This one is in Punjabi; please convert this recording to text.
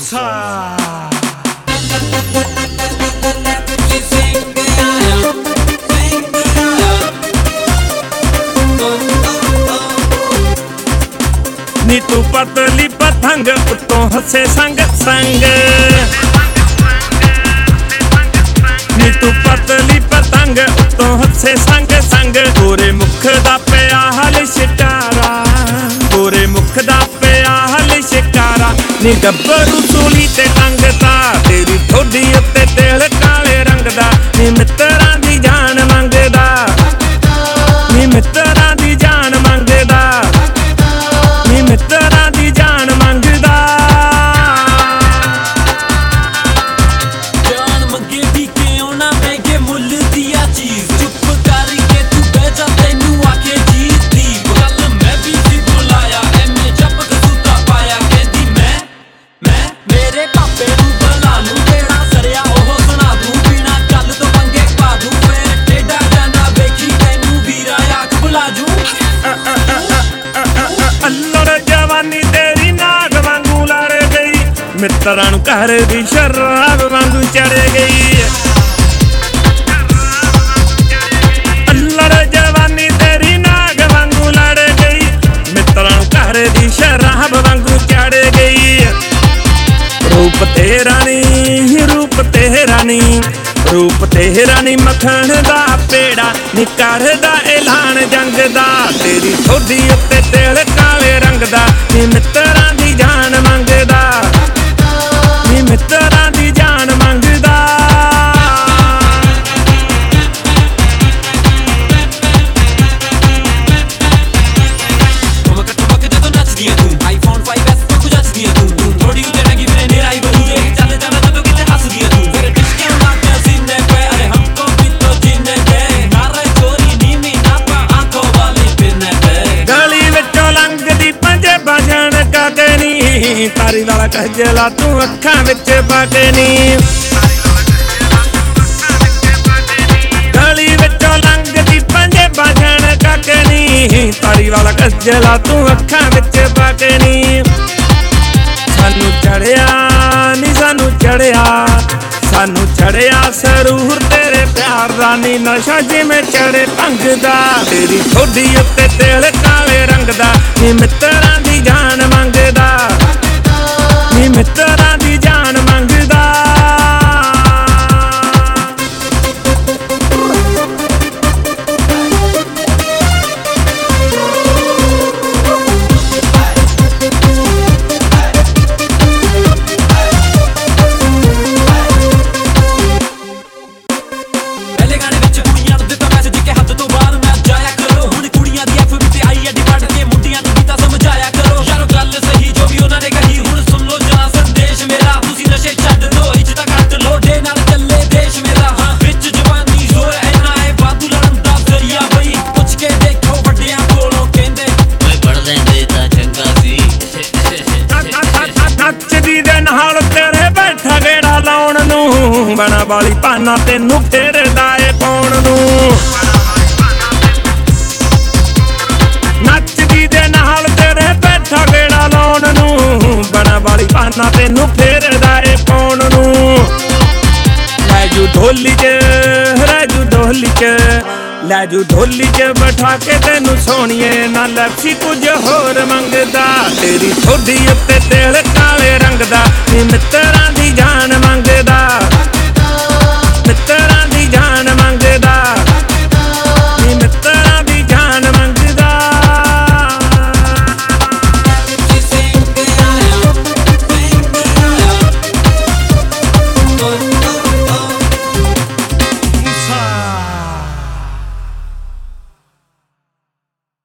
ਗੁੱਸਾ ਨੀ ਤੂੰ ਪਤਲੀ ਪਤੰਗ ਉੱਤੋਂ ਹੱਸੇ ਸੰਗ ਸੰਗ ਨੀ ਤੂੰ ਪਤਲੀ ਪਤੰਗ ਉੱਤੋਂ ਹੱਸੇ ਸੰਗ ਸੰਗ ਗੋਰੇ ਮੁਖ ਦਾ ਪਿਆ ਹਲ ਸ਼ਿਕਾਰਾ ਗੋਰੇ ਮੁਖ ਦਾ ਪਿਆ ਹਲ ਸ਼ਿਕਾਰਾ ਨੀ ਗੱਭਰੂ ਸੂਲੀ ਤੇ ਟੰਗਦਾ ਤੇਰੀ ਠੋਡੀ ਉੱਤੇ ਤੇਲ ਕਾਲੇ ਰੰਗ ਦਾ ਨੀ ਮਿੱਤਰਾਂ ਦੀ ਜਾਨ ਮੰਗਦਾ ਨੀ ਮਿੱਤਰਾਂ ਦੀ ਜਾਨ ਮੰਗਦਾ ਨੀ ਮਿੱਤਰਾਂ ਦੀ ਜਾਨ ਮੰਗਦਾ ਜਾਨ ਮੰਗੇ ਵੀ ਕਿਉਂ ਨਾ ਮਹਿੰਗੇ ਮੁੱਲ ਦੀ ਆ ਚੀਜ਼ ਚੁੱਪ ਕਰਕੇ ਤੂੰ ਬਹਿ ਜਾ ਤੈਨੂੰ ਆਖੇ ਜੀਤ ਦੀ ਗੱਲ ਮੈਂ ਵੀ ਸੀ ਬੁਲਾਇਆ ਐਵੇਂ ਜੱਪ ਕਸੂਤਾ ਪਾਇਆ ਕਹਿੰਦੀ ਮੈਂ ਮੇਰੇ ਪਾਪੇ ਨੂੰ ਬੁਲਾ ਲੂੰ ਜਿਹੜਾ ਸਰਿਆ ਉਹ ਸੁਣਾ ਦੂੰ ਬਿਨਾ ਗੱਲ ਤੋਂ ਪੰਗੇ ਪਾ ਦੂੰ ਫੇਰ ਟੇਡਾ ਜਾਂਦਾ ਵੇਖੀ ਤੈਨੂੰ ਵੀਰਾ ਆਖ ਬੁਲਾ ਜੂ ਅੱਲੜ ਜਵਾਨੀ ਤੇਰੀ ਨਾਗ ਵਾਂਗੂ ਲੜ ਗਈ ਮਿੱਤਰਾਂ ਨੂੰ ਘਰ ਦੀ ਸ਼ਰਾਬ ਵਾਂਗੂ ਚੜ ਗਈ ਅੱਲੜ ਜਵਾਨੀ ਤੇਰੀ ਨਾਗ ਵਾਂਗੂ ਲੜ ਗਈ ਮਿੱਤਰਾਂ ਨੂੰ ਘਰ ਦੀ ਸ਼ਰਾਬ ਵਾਂਗੂ ਚੜ ਗਈ ਰੂਪ ਤੇਰਾ ਨੀ ਰੂਪ ਤੇਰਾ ਨੀ ਰੂਪ ਤੇਰਾ ਨੀ ਮੱਖਣ ਦਾ ਪੇੜਾ ਨੀ ਕਰਦਾ ਐਲਾਨ ਜੰਗ ਦਾ ਤੇਰੀ ਠੋਡੀ ਉੱਤੇ ਤੇਲ ਕਾਲੇ ਰੰਗ ਦਾ ਨੀ ਮਿੱਤਰਾਂ ਦੀ ਜਾਨ ਮੰਗਦਾ ਨੀ ਮਿੱਤਰਾਂ ਦੀ ਜਾਨ ਮੰਗਦਾ ਠਮਕ ਜਦੋਂ ਨੱਚਦੀ ਐ ਤੂੰ ਆਈਫੋਨ 5S ਤੋਂ ਕੁਝ ਅੱਛਦੀ ਐ ਤੂੰ ਥੋੜੀ ਉਤੇ ਲੱਗੀ ਮੇਰੇ ਨਿਰਾਈ ਬਣੀ ਜੇ ਚੱਲ ਜਾਣਾ ਜਦੋਂ ਕਿਤੇ ਹੱਸਦੀ ਐ ਤੂੰ ਫਿਰ ਕਿਸਕੇ ਮਾਰਦੇ ਸੀਨੇ ਪੇ ਅਰੇ ਹਮਕੋ ਵੀ ਤੋ ਜੀਨੇ ਦੇ ਨਾਰੇ ਚੋਰੀ ਨੀਵੀਂ ਨਾ ਪਾ ਆਂਖੋਂ ਵਾਲੀ ਪਿੰਨੇ ਤੇ ਗਲੀ ਵਿੱਚੋਂ ਲੰਘਦੀ ਪੰਜੇ ਬਾਜਣ ਕਾਕੇ ਨੀ ਤਾਰੀ ਵਾਲਾ ਕਹਜਲਾ ਤੂੰ ਅੱਖਾਂ ਵਿੱਚ ਪਾਕੇ ਨੀ ਗਲੀ ਵਿੱਚੋਂ ਲੰਘਦੀ ਪੰਜੇ ਬਾਜਣ ਕਾਕੇ ਨੀ ਤਾਰੀ ਵਾਲਾ ਕਹਜਲਾ ਤੂੰ ਅੱਖਾਂ ਵਿੱਚ ਪਾਕੇ ਨੀ ਸਾਨੂੰ ਚੜਿਆ ਨੀ ਸਾਨੂੰ ਚੜਿਆ ਸਰੂਰ ਤੇਰੇ ਪਿਆਰ ਦਾ ਨੀ ਨਸ਼ਾ ਜਿਵੇਂ ਚੜੇ ਭੰਗ ਦਾ ਤੇਰੀ ਠੋਡੀ ਉੱਤੇ ਤੇਲ ਕਾਲੇ ਰੰਗ ਦਾ ਨੀ ਮਿੱਤਰਾਂ ਦੀ ਜਾਨ ਮੰਗਦਾ ਨੀ ਮਿੱਤਰਾਂ ਦੀ ਜਾਨ ਮੰਗਦਾ ਪਹਿਲੇ ਗਾਣੇ ਵਿੱਚ ਕੁੜੀਆਂ ਨੂੰ ਦਿੱਤਾ ਮੈਸੇਜ ਕਿ ਹੱਦ ਤੋਂ ਬਾਹਰ ਨਾ ਜਾਇਆ ਕਰੋ ਹੁਣ ਕੁੜੀਆਂ ਦੀ ਐਫ ਤੇ ਆਈ ਐਡੀ ਵੱਢ ਕੇ ਮੁੰਡਿਆਂ ਨੂੰ ਵੀ ਤਾਂ ਸਮਝਾਇਆ ਕਰੋ ਯਾਰੋ ਗੱਲ ਸਹੀ ਜੋ ਵੀ ਉਹਨਾਂ ਨੇ ਕਹੀ ਹੁਣ ਸੁਣ ਲੋ ਜਰਾ ਸੰਦੇਸ਼ ਮੇਰਾ ਤੁਸੀਂ ਨਸ਼ੇ ਛੱਡ ਦੋ ਇੱਜ਼ਤ ਘੱਟ ਲੋਡੇ ਨਾਲ ਚੱਲੇ ਦੇਸ਼ ਮੇਰਾ ਹਾਂ ਵਿੱਚ ਜਵਾਨੀ ਜ਼ੋਰ ਐਨਾ ਹੈ ਵਾਧੂ ਲੜਨ ਦਾ ਜ਼ਰੀਆ ਬਈ ਪੁੱਛ ਕੇ ਦੇਖੋ ਵੱਡਿਆਂ ਕੋਲੋਂ ਕਹਿੰਦੇ ਓਏ ਪੜ ਲੈਂਦੇ ਤਾਂ ਚੰਗਾ ਸੀ ਨੱਚਦੀ ਦੇ ਨਾਲ ਤੇਰੇ ਬੈਠਾ ਗੇੜਾ ਲਾਉਣ ਨੂੰ ਬਣਾ ਵਾਲੀ ਭਾਨਾ ਤੈਨੂੰ ਫੇਰਦਾ ਏ ਪਾਉਣ ਨੂੰ ਨੱਚਦੀ ਦੇ ਨਾਲ ਤੇਰੇ ਬੈਠਾ ਗੇੜਾ ਲਾਉਣ ਨੂੰ ਬਣਾ ਵਾਲੀ ਭਾਨਾ ਤੈਨੂੰ ਫੇਰਦਾ ਏ ਪਾਉਣ ਨੂੰ ਲੈ ਜੂ ਢੋਲੀ ਚ ਬਿਠਾ ਕੇ ਤੈਨੂੰ ਸੋਹਣੀਏ ਨਾ ਲੱਭੀ ਕੁਝ ਹੋਰ ਮੰਗਦਾ ਤੇਰੀ ਠੋਡੀ ਉੱਤੇ ਤੇਲ ਕਾਲੇ ਰੰਗ ਦਾ ਨੀ ਮਿੱਤਰਾਂ ਦੀ ਜਾਨ